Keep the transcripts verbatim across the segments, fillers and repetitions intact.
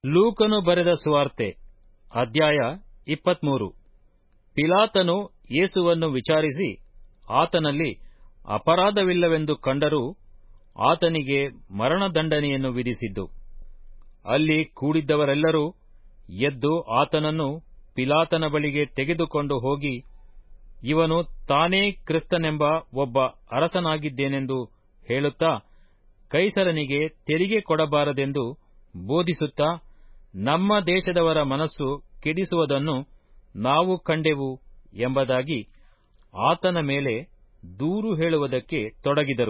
ಲೂಕನು ಬರೆದ ಸುವಾರ್ತೆ ಅಧ್ಯಾಯ ಇಪ್ಪತ್ಮೂರು. ಪಿಲಾತನು ಯೇಸುವನ್ನು ವಿಚಾರಿಸಿ ಆತನಲ್ಲಿ ಅಪರಾಧವಿಲ್ಲವೆಂದು ಕಂಡರೂ ಆತನಿಗೆ ಮರಣದಂಡನೆಯನ್ನು ವಿಧಿಸಿದ್ದು. ಅಲ್ಲಿ ಕೂಡಿದ್ದವರೆಲ್ಲರೂ ಎದ್ದು ಆತನನ್ನು ಪಿಲಾತನ ಬಳಿಗೆ ತೆಗೆದುಕೊಂಡು ಹೋಗಿ, ಇವನು ತಾನೇ ಕ್ರಿಸ್ತನೆಂಬ ಒಬ್ಬ ಅರಸನಾಗಿದ್ದೇನೆಂದು ಹೇಳುತ್ತಾ ಕೈಸರನಿಗೆ ತೆರಿಗೆ ಕೊಡಬಾರದೆಂದು ಬೋಧಿಸುತ್ತಾ, ನಮ್ಮ ದೇಶದವರ ಮನಸ್ಸು ಕೆಡಿಸುವುದನ್ನು ನಾವು ಕಂಡೆವು ಎಂಬುದಾಗಿ ಆತನ ಮೇಲೆ ದೂರು ಹೇಳುವುದಕ್ಕೆ ತೊಡಗಿದರು.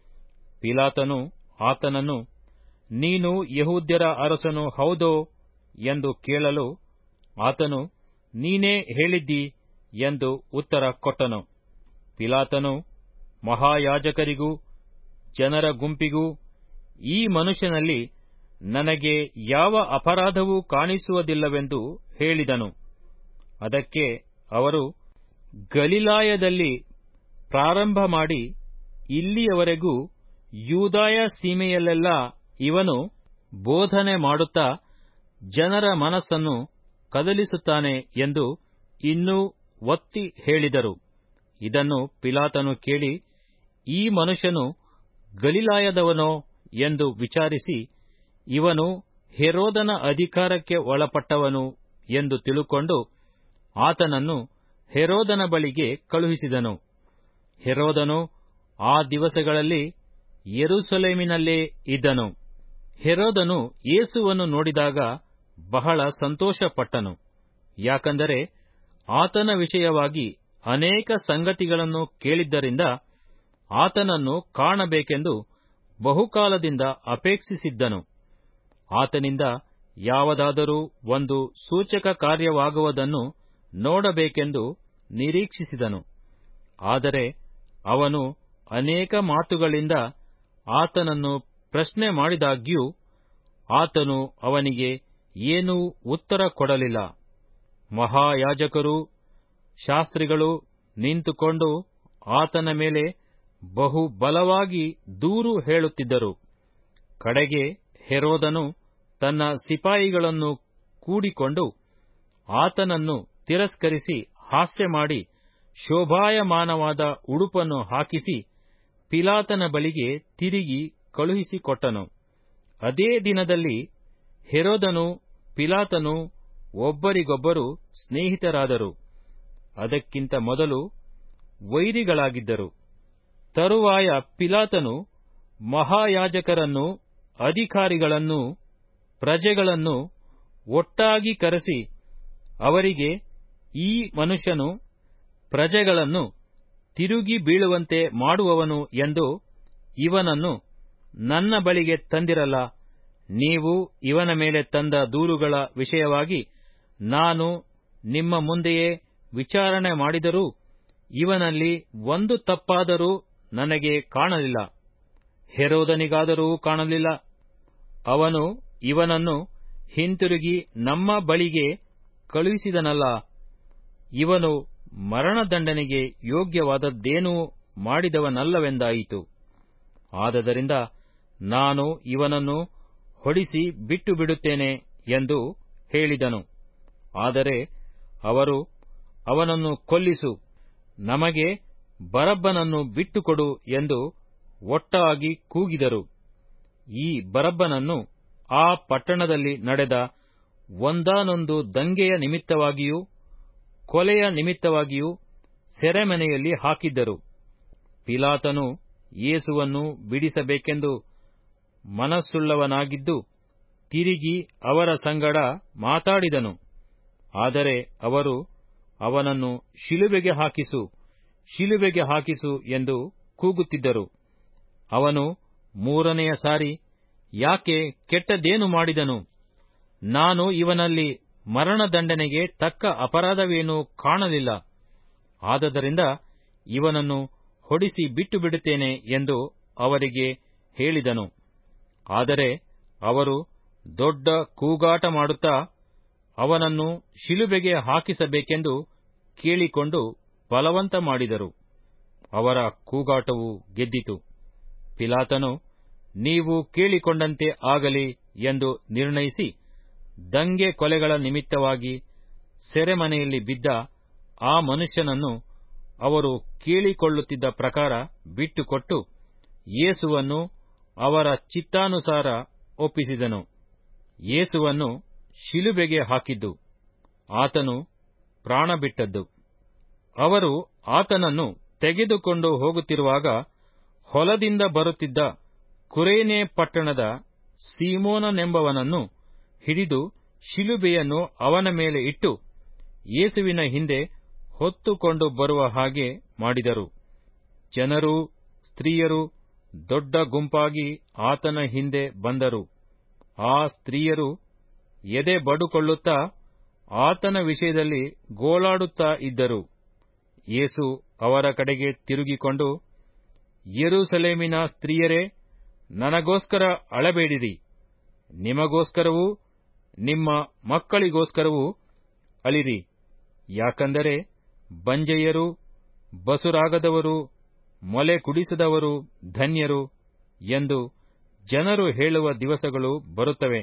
ಪಿಲಾತನು ಆತನನ್ನು, ನೀನು ಯೆಹೂದ್ಯರ ಅರಸನು ಹೌದೋ ಎಂದು ಕೇಳಲು ಆತನು, ನೀನೇ ಹೇಳಿದ್ದೀ ಎಂದು ಉತ್ತರ ಕೊಟ್ಟನು. ಪಿಲಾತನು ಮಹಾಯಾಜಕರಿಗೂ ಜನರ ಗುಂಪಿಗೂ, ಈ ಮನುಷ್ಯನಲ್ಲಿ ನನಗೆ ಯಾವ ಅಪರಾಧವೂ ಕಾಣಿಸುವುದಿಲ್ಲವೆಂದು ಹೇಳಿದನು. ಅದಕ್ಕೆ ಅವರು, ಗಲಿಲಾಯದಲ್ಲಿ ಪ್ರಾರಂಭ ಮಾಡಿ ಇಲ್ಲಿಯವರೆಗೂ ಯೂದಾಯ ಸೀಮೆಯಲ್ಲೆಲ್ಲ ಇವನು ಬೋಧನೆ ಮಾಡುತ್ತಾ ಜನರ ಮನಸ್ಸನ್ನು ಕದಲಿಸುತ್ತಾನೆ ಎಂದು ಇನ್ನೂ ಒತ್ತಿ ಹೇಳಿದರು. ಇದನ್ನು ಪಿಲಾತನು ಕೇಳಿ, ಈ ಮನುಷ್ಯನು ಗಲಿಲಾಯದವನೋ ಎಂದು ವಿಚಾರಿಸಿ, ಇವನು ಹೆರೋದನ ಅಧಿಕಾರಕ್ಕೆ ಒಳಪಟ್ಟವನು ಎಂದು ತಿಳುಕೊಂಡು ಆತನನ್ನು ಹೆರೋದನ ಬಳಿಗೆ ಕಳುಹಿಸಿದನು. ಹೆರೋದನು ಆ ದಿವಸಗಳಲ್ಲಿ ಯೆರೂಸಲೇಮಿನಲ್ಲೇ ಇದ್ದನು. ಹೆರೋದನು ಯೇಸುವನ್ನು ನೋಡಿದಾಗ ಬಹಳ ಸಂತೋಷಪಟ್ಟನು, ಯಾಕಂದರೆ ಆತನ ವಿಷಯವಾಗಿ ಅನೇಕ ಸಂಗತಿಗಳನ್ನು ಕೇಳಿದ್ದರಿಂದ ಆತನನ್ನು ಕಾಣಬೇಕೆಂದು ಬಹುಕಾಲದಿಂದ ಅಪೇಕ್ಷಿಸಿದ್ದನು. ಆತನಿಂದ ಯಾವುದಾದರೂ ಒಂದು ಸೂಚಕ ಕಾರ್ಯವಾಗುವುದನ್ನು ನೋಡಬೇಕೆಂದು ನಿರೀಕ್ಷಿಸಿದನು. ಆದರೆ ಅವನು ಅನೇಕ ಮಾತುಗಳಿಂದ ಆತನನ್ನು ಪ್ರಶ್ನೆ ಮಾಡಿದಾಗ್ಯೂ ಆತನು ಅವನಿಗೆ ಏನೂ ಉತ್ತರ ಕೊಡಲಿಲ್ಲ. ಮಹಾಯಾಜಕರೂ ಶಾಸ್ತ್ರಿಗಳೂ ನಿಂತುಕೊಂಡು ಆತನ ಮೇಲೆ ಬಹು ಬಲವಾಗಿ ದೂರು ಹೇಳುತ್ತಿದ್ದರು. ಕಡೆಗೆ ಹೆರೋದನು ತನ್ನ ಸಿಪಾಯಿಗಳನ್ನು ಕೂಡಿಕೊಂಡು ಆತನನ್ನು ತಿರಸ್ಕರಿಸಿ ಹಾಸ್ಯಮಾಡಿ ಶೋಭಾಯಮಾನವಾದ ಉಡುಪನ್ನು ಹಾಕಿಸಿ ಪಿಲಾತನ ಬಳಿಗೆ ತಿರುಗಿ ಕಳುಹಿಸಿಕೊಟ್ಟನು. ಅದೇ ದಿನದಲ್ಲಿ ಹೆರೋದನು ಪಿಲಾತನು ಒಬ್ಬರಿಗೊಬ್ಬರು ಸ್ನೇಹಿತರಾದರು. ಅದಕ್ಕಿಂತ ಮೊದಲು ವೈರಿಗಳಾಗಿದ್ದರು. ತರುವಾಯ ಪಿಲಾತನು ಮಹಾಯಾಜಕರನ್ನೂ ಅಧಿಕಾರಿಗಳನ್ನೂ ಪ್ರಜೆಗಳನ್ನೂ ಒಟ್ಟಾಗಿ ಕರೆಸಿ ಅವರಿಗೆ, ಈ ಮನುಷ್ಯನು ಪ್ರಜೆಗಳನ್ನು ತಿರುಗಿ ಬೀಳುವಂತೆ ಮಾಡುವವನು ಎಂದು ಇವನನ್ನು ನನ್ನ ಬಳಿಗೆ ತಂದಿರಲ್ಲ. ನೀವು ಇವನ ಮೇಲೆ ತಂದ ದೂರುಗಳ ವಿಷಯವಾಗಿ ನಾನು ನಿಮ್ಮ ಮುಂದೆಯೇ ವಿಚಾರಣೆ ಮಾಡಿದರೂ ಇವನಲ್ಲಿ ಒಂದು ತಪ್ಪಾದರೂ ನನಗೆ ಕಾಣಲಿಲ್ಲ, ಹೆರೋದನಿಗಾದರೂ ಕಾಣಲಿಲ್ಲ. ಅವನು ಇವನನ್ನು ಹಿಂತಿರುಗಿ ನಮ್ಮ ಬಳಿಗೆ ಕಳುಹಿಸಿದನಲ್ಲ. ಇವನು ಮರಣದಂಡನೆಗೆ ಯೋಗ್ಯವಾದದ್ದೇನೂ ಮಾಡಿದವನಲ್ಲವೆಂದಾಯಿತು. ಆದದರಿಂದ ನಾನು ಇವನನ್ನು ಹೊಡಿಸಿ ಬಿಟ್ಟು ಬಿಡುತ್ತೇನೆ ಎಂದು ಹೇಳಿದನು. ಆದರೆ ಅವರು, ಅವನನ್ನು ಕೊಲ್ಲಿಸು, ನಮಗೆ ಬರಬ್ಬನನ್ನು ಬಿಟ್ಟುಕೊಡು ಎಂದು ಒಟ್ಟಾಗಿ ಕೂಗಿದರು. ಈ ಬರಬ್ಬನನ್ನು ಆ ಪಟ್ಟಣದಲ್ಲಿ ನಡೆದ ಒಂದಾನೊಂದು ದಂಗೆಯ ನಿಮಿತ್ತವಾಗಿಯೂ ಕೊಲೆಯ ನಿಮಿತ್ತವಾಗಿಯೂ ಸೆರೆಮನೆಯಲ್ಲಿ ಹಾಕಿದ್ದರು. ಪಿಲಾತನು ಯೇಸುವನ್ನು ಬಿಡಿಸಬೇಕೆಂದು ಮನಸ್ಸುಳ್ಳವನಾಗಿದ್ದು ತಿರುಗಿ ಅವರ ಸಂಗಡ ಮಾತಾಡಿದನು. ಆದರೆ ಅವರು ಅವನನ್ನು ಶಿಲುಬೆಗೆ ಹಾಕಿಸು, ಶಿಲುಬೆಗೆ ಹಾಕಿಸು ಎಂದು ಕೂಗುತ್ತಿದ್ದರು. ಅವನು ಮೂರನೆಯ ಸಾರಿ, ಯಾಕೆ, ಕೆಟ್ಟದ್ದೇನು ಮಾಡಿದನು? ನಾನು ಇವನಲ್ಲಿ ಮರಣದಂಡನೆಗೆ ತಕ್ಕ ಅಪರಾಧವೇನೂ ಕಾಣಲಿಲ್ಲ. ಆದದರಿಂದ ಇವನನ್ನು ಹೊಡಿಸಿ ಬಿಟ್ಟು ಬಿಡುತ್ತೇನೆ ಎಂದು ಅವರಿಗೆ ಹೇಳಿದನು. ಆದರೆ ಅವರು ದೊಡ್ಡ ಕೂಗಾಟ ಮಾಡುತ್ತಾ ಅವನನ್ನು ಶಿಲುಬೆಗೆ ಹಾಕಿಸಬೇಕೆಂದು ಕೇಳಿಕೊಂಡು ಬಲವಂತ ಮಾಡಿದರು. ಅವರ ಕೂಗಾಟವು ಗೆದ್ದಿತು. ಪಿಲಾತನು, ನೀವು ಕೇಳಿಕೊಂಡಂತೆ ಆಗಲಿ ಎಂದು ನಿರ್ಣಯಿಸಿ ದಂಗೆ ಕೊಲೆಗಳ ನಿಮಿತ್ತವಾಗಿ ಸೆರೆಮನೆಯಲ್ಲಿ ಬಿದ್ದ ಆ ಮನುಷ್ಯನನ್ನು ಅವರು ಕೇಳಿಕೊಳ್ಳುತ್ತಿದ್ದ ಪ್ರಕಾರ ಬಿಟ್ಟುಕೊಟ್ಟು ಯೇಸುವನ್ನು ಅವರ ಚಿತ್ತಾನುಸಾರ ಒಪ್ಪಿಸಿದನು. ಯೇಸುವನ್ನು ಶಿಲುಬೆಗೆ ಹಾಕಿದ್ದು, ಆತನು ಪ್ರಾಣ ಬಿಟ್ಟದ್ದು. ಅವರು ಆತನನ್ನು ತೆಗೆದುಕೊಂಡು ಹೋಗುತ್ತಿರುವಾಗ ಹೊಲದಿಂದ ಬರುತ್ತಿದ್ದ ಕುರೇನೆ ಪಟ್ಟಣದ ಸೀಮೋನನೆಂಬವನನ್ನು ಹಿಡಿದು ಶಿಲುಬೆಯನ್ನು ಅವನ ಮೇಲೆ ಇಟ್ಟು ಯೇಸುವಿನ ಹಿಂದೆ ಹೊತ್ತುಕೊಂಡು ಬರುವ ಹಾಗೆ ಮಾಡಿದರು. ಜನರೂ ಸ್ತ್ರೀಯರೂ ದೊಡ್ಡ ಗುಂಪಾಗಿ ಆತನ ಹಿಂದೆ ಬಂದರು. ಆ ಸ್ತ್ರೀಯರು ಎದೆ ಬಡುಕೊಳ್ಳುತ್ತಾ ಆತನ ವಿಷಯದಲ್ಲಿ ಗೋಳಾಡುತ್ತಾ ಇದ್ದರು. ಯೇಸು ಅವರ ಕಡೆಗೆ ತಿರುಗಿಕೊಂಡು, ಯೆರೂಸಲೇಮಿನ ಸ್ತ್ರೀಯರೇ, ನನಗೋಸ್ಕರ ಅಳಬೇಡಿರಿ, ನಿಮಗೋಸ್ಕರವೂ ನಿಮ್ಮ ಮಕ್ಕಳಿಗೋಸ್ಕರವೂ ಅಳಿರಿ. ಯಾಕಂದರೆ ಬಂಜೆಯರು, ಬಸುರಾಗದವರು, ಮೊಲೆ ಕುಡಿಸದವರು ಧನ್ಯರು ಎಂದು ಜನರು ಹೇಳುವ ದಿವಸಗಳು ಬರುತ್ತವೆ.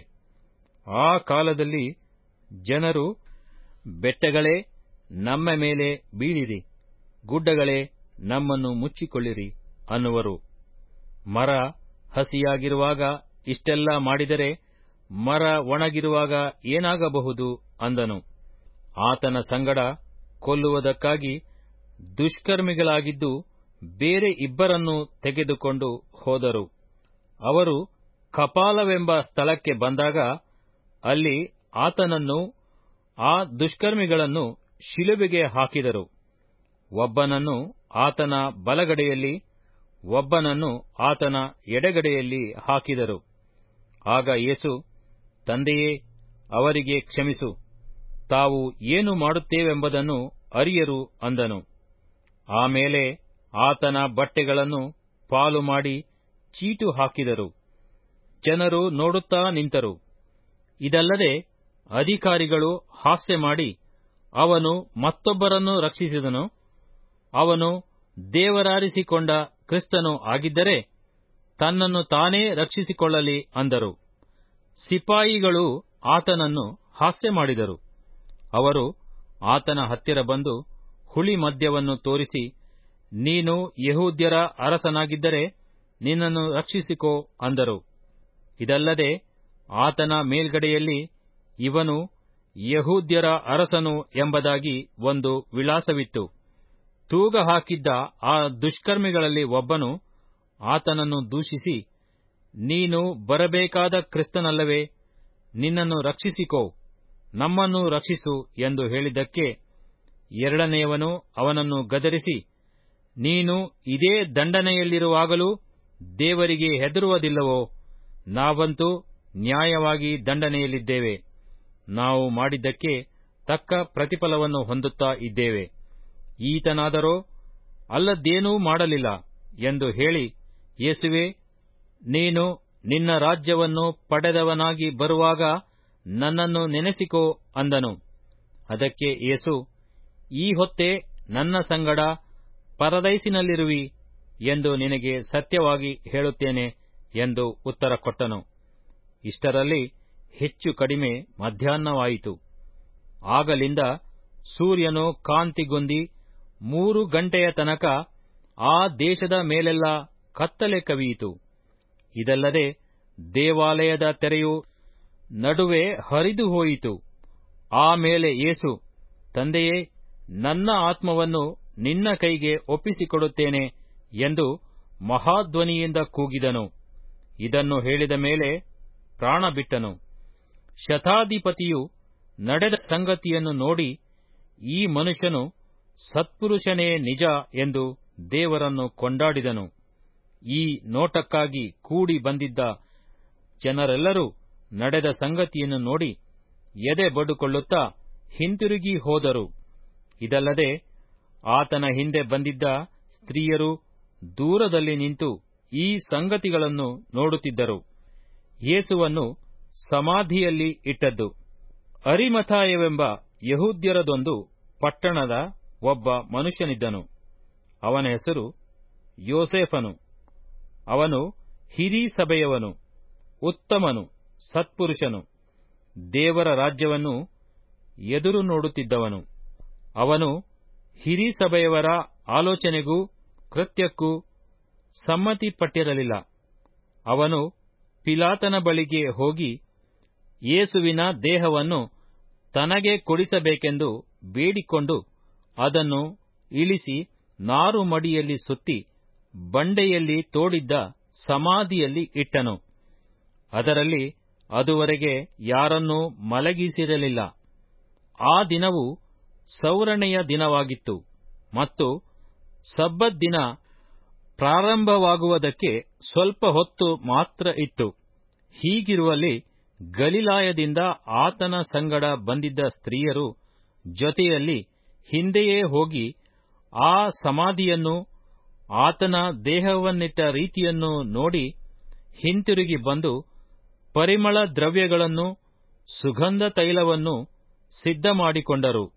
ಆ ಕಾಲದಲ್ಲಿ ಜನರು, ಬೆಟ್ಟಗಳೇ ನಮ್ಮ ಮೇಲೆ ಬೀಳಿರಿ, ಗುಡ್ಡಗಳೇ ನಮ್ಮನ್ನು ಮುಚ್ಚಿಕೊಳ್ಳಿರಿ ಅನ್ನುವರು. ಮರ ಹಸಿಯಾಗಿರುವಾಗ ಇಷ್ಟೆಲ್ಲ ಮಾಡಿದರೆ ಮರ ಒಣಗಿರುವಾಗ ಏನಾಗಬಹುದು ಅಂದನು. ಆತನ ಸಂಗಡ ಕೊಲ್ಲುವುದಕ್ಕಾಗಿ ದುಷ್ಕರ್ಮಿಗಳಾಗಿದ್ದು ಬೇರೆ ಇಬ್ಬರನ್ನು ತೆಗೆದುಕೊಂಡು ಹೋದರು. ಅವರು ಕಪಾಲವೆಂಬ ಸ್ಥಳಕ್ಕೆ ಬಂದಾಗ ಅಲ್ಲಿ ಆತನನ್ನು ಆ ದುಷ್ಕರ್ಮಿಗಳನ್ನು ಶಿಲುಬೆಗೆ ಹಾಕಿದರು. ಒಬ್ಬನನ್ನು ಆತನ ಬಲಗಡೆಯಲ್ಲಿ, ಒಬ್ಬನನ್ನು ಆತನ ಎಡಗಡೆಯಲ್ಲಿ ಹಾಕಿದರು. ಆಗ ಯೇಸು, ತಂದೆಯೇ, ಅವರಿಗೆ ಕ್ಷಮಿಸು, ತಾವು ಏನು ಮಾಡುತ್ತೇವೆಂಬುದನ್ನು ಅರಿಯರು ಅಂದನು. ಆಮೇಲೆ ಆತನ ಬಟ್ಟೆಗಳನ್ನು ಪಾಲು ಮಾಡಿ ಚೀಟು ಹಾಕಿದರು. ಜನರು ನೋಡುತ್ತಾ ನಿಂತರು. ಇದಲ್ಲದೆ ಅಧಿಕಾರಿಗಳು ಹಾಸ್ಯ ಮಾಡಿ, ಅವನು ಮತ್ತೊಬ್ಬರನ್ನು ರಕ್ಷಿಸಿದನು, ಅವನು ದೇವರಾರಿಸಿಕೊಂಡ ಕ್ರಿಸ್ತನು ಆಗಿದ್ದರೆ ತನ್ನನ್ನು ತಾನೇ ರಕ್ಷಿಸಿಕೊಳ್ಳಲಿ ಅಂದರು. ಸಿಪಾಯಿಗಳು ಆತನನ್ನು ಹಾಸ್ಯ ಮಾಡಿದರು. ಅವರು ಆತನ ಹತ್ತಿರ ಬಂದು ಹುಳಿ ಮದ್ಯವನ್ನು ತೋರಿಸಿ, ನೀನು ಯೆಹೂದ್ಯರ ಅರಸನಾಗಿದ್ದರೆ ನಿನ್ನನ್ನು ರಕ್ಷಿಸಿಕೋ ಅಂದರು. ಇದಲ್ಲದೆ ಆತನ ಮೇಲ್ಗಡೆಯಲ್ಲಿ ಇವನು ಯೆಹೂದ್ಯರ ಅರಸನು ಎಂಬುದಾಗಿ ಒಂದು ವಿಳಾಸವಿತ್ತು. ತೂಗ ಹಾಕಿದ್ದ ಆ ದುಷ್ಕರ್ಮಿಗಳಲ್ಲಿ ಒಬ್ಬನು ಆತನನ್ನು ದೂಷಿಸಿ, ನೀನು ಬರಬೇಕಾದ ಕ್ರಿಸ್ತನಲ್ಲವೇ? ನಿನ್ನನ್ನು ರಕ್ಷಿಸಿಕೋ, ನಮ್ಮನ್ನು ರಕ್ಷಿಸು ಎಂದು ಹೇಳಿದ್ದಕ್ಕೆ ಎರಡನೆಯವನು ಅವನನ್ನು ಗದರಿಸಿ, ನೀನು ಇದೇ ದಂಡನೆಯಲ್ಲಿರುವಾಗಲೂ ದೇವರಿಗೆ ಹೆದರುವುದಿಲ್ಲವೋ? ನಾವಂತೂ ನ್ಯಾಯವಾಗಿ ದಂಡನೆಯಲ್ಲಿದ್ದೇವೆ, ನಾವು ಮಾಡಿದ್ದಕ್ಕೆ ತಕ್ಕ ಪ್ರತಿಫಲವನ್ನು ಹೊಂದುತ್ತಾ ಇದ್ದೇವೆ. ಈತನಾದರೋ ಅಲ್ಲದ್ದೇನೂ ಮಾಡಲಿಲ್ಲ ಎಂದು ಹೇಳಿ, ಯೇಸುವೇ, ನೀನು ನಿನ್ನ ರಾಜ್ಯವನ್ನು ಪಡೆದವನಾಗಿ ಬರುವಾಗ ನನ್ನನ್ನು ನೆನೆಸಿಕೋ ಅಂದನು. ಅದಕ್ಕೆ ಯೇಸು, ಈ ಹೊತ್ತೇ ನನ್ನ ಸಂಗಡ ಪರದೈಸಿನಲ್ಲಿರುವಿ ಎಂದು ನಿನಗೆ ಸತ್ಯವಾಗಿ ಹೇಳುತ್ತೇನೆ ಎಂದು ಉತ್ತರ ಕೊಟ್ಟನು. ಇಷ್ಟರಲ್ಲಿ ಹೆಚ್ಚು ಕಡಿಮೆ ಮಧ್ಯಾಹ್ನವಾಯಿತು. ಆಗಲಿಂದ ಸೂರ್ಯನು ಕಾಂತಿಗುಂದಿ ಮೂರು ಗಂಟೆಯ ತನಕ ಆ ದೇಶದ ಮೇಲೆಲ್ಲ ಕತ್ತಲೆ ಕವಿಯಿತು. ಇದಲ್ಲದೆ ದೇವಾಲಯದ ತೆರೆಯು ನಡುವೆ ಹರಿದು ಹೋಯಿತು. ಆಮೇಲೆ ಯೇಸು, ತಂದೆಯೇ, ನನ್ನ ಆತ್ಮವನ್ನು ನಿನ್ನ ಕೈಗೆ ಒಪ್ಪಿಸಿಕೊಡುತ್ತೇನೆ ಎಂದು ಮಹಾಧ್ವನಿಯಿಂದ ಕೂಗಿದನು. ಇದನ್ನು ಹೇಳಿದ ಮೇಲೆ ಪ್ರಾಣ ಬಿಟ್ಟನು. ಶತಾಧಿಪತಿಯು ನಡೆದ ಸಂಗತಿಯನ್ನು ನೋಡಿ, ಈ ಮನುಷ್ಯನು ಸತ್ಪುರುಷನೇ ನಿಜ ಎಂದು ದೇವರನ್ನು ಕೊಂಡಾಡಿದನು. ಈ ನೋಟಕ್ಕಾಗಿ ಕೂಡಿ ಬಂದಿದ್ದ ಜನರೆಲ್ಲರೂ ನಡೆದ ಸಂಗತಿಯನ್ನು ನೋಡಿ ಎದೆ ಬಡುಕೊಳ್ಳುತ್ತಾ ಹಿಂತಿರುಗಿ ಹೋದರು. ಇದಲ್ಲದೆ ಆತನ ಹಿಂದೆ ಬಂದಿದ್ದ ಸ್ತ್ರೀಯರು ದೂರದಲ್ಲಿ ನಿಂತು ಈ ಸಂಗತಿಗಳನ್ನು ನೋಡುತ್ತಿದ್ದರು. ಯೇಸುವನ್ನು ಸಮಾಧಿಯಲ್ಲಿ ಇಟ್ಟದ್ದು. ಅರಿಮಥಾಯವೆಂಬ ಯೆಹೂದ್ಯರದೊಂದು ಪಟ್ಟಣದ ಒಬ್ಬ ಮನುಷ್ಯನಿದ್ದನು. ಅವನ ಹೆಸರು ಯೋಸೇಫನು. ಅವನು ಹಿರೀಸಭೆಯವನು, ಉತ್ತಮನು, ಸತ್ಪುರುಷನು. ದೇವರ ರಾಜ್ಯವನ್ನು ಎದುರು ನೋಡುತ್ತಿದ್ದವನು. ಅವನು ಹಿರೀಸಭೆಯವರ ಆಲೋಚನೆಗೂ ಕೃತ್ಯಕ್ಕೂ ಸಮ್ಮತಿಪಟ್ಟಿರಲಿಲ್ಲ. ಅವನು ಪಿಲಾತನ ಬಳಿಗೆ ಹೋಗಿ ಯೇಸುವಿನ ದೇಹವನ್ನು ತನಗೆ ಕೊಡಿಸಬೇಕೆಂದು ಬೇಡಿಕೊಂಡು ಅದನ್ನು ಇಳಿಸಿ ನಾರು ಮಡಿಯಲ್ಲಿ ಸುತ್ತಿ ಬಂಡೆಯಲ್ಲಿ ತೋಡಿದ್ದ ಸಮಾಧಿಯಲ್ಲಿ ಇಟ್ಟನು. ಅದರಲ್ಲಿ ಅದುವರೆಗೆ ಯಾರನ್ನೂ ಮಲಗಿಸಿರಲಿಲ್ಲ. ಆ ದಿನವು ಸೌರಣೆಯ ದಿನವಾಗಿತ್ತು ಮತ್ತು ಸಬ್ಬತ್ ದಿನ ಪ್ರಾರಂಭವಾಗುವುದಕ್ಕೆ ಸ್ವಲ್ಪ ಹೊತ್ತು ಮಾತ್ರ ಇತ್ತು. ಹೀಗಿರುವಲ್ಲಿ ಗಲಿಲಾಯದಿಂದ ಆತನ ಸಂಗಡ ಬಂದಿದ್ದ ಸ್ತ್ರೀಯರು ಜೊತೆಯಲ್ಲಿ ಹಿಂದೆಯೇ ಹೋಗಿ ಆ ಸಮಾಧಿಯನ್ನು ಆತನ ದೇಹವನ್ನಿಟ್ಟ ರೀತಿಯನ್ನು ನೋಡಿ ಹಿಂತಿರುಗಿ ಬಂದು ಪರಿಮಳ ದ್ರವ್ಯಗಳನ್ನು ಸುಗಂಧ ತೈಲವನ್ನು ಸಿದ್ಧಮಾಡಿಕೊಂಡರು.